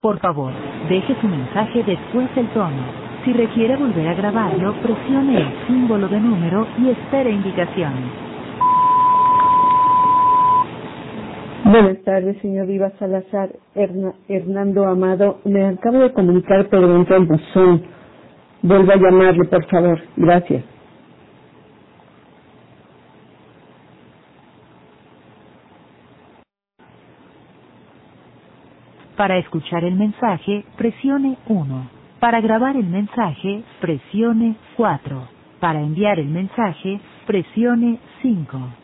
Por favor, deje su mensaje después del tono. Si requiere volver a grabarlo, presione el símbolo de número y espere indicaciones. Buenas tardes, señor Rivas Salazar. Hernando Amado, me acabo de comunicar, pero entró el buzón. Vuelva a llamarle, por favor. Gracias. Para escuchar el mensaje, presione 1. Para grabar el mensaje, presione 4. Para enviar el mensaje, presione 5.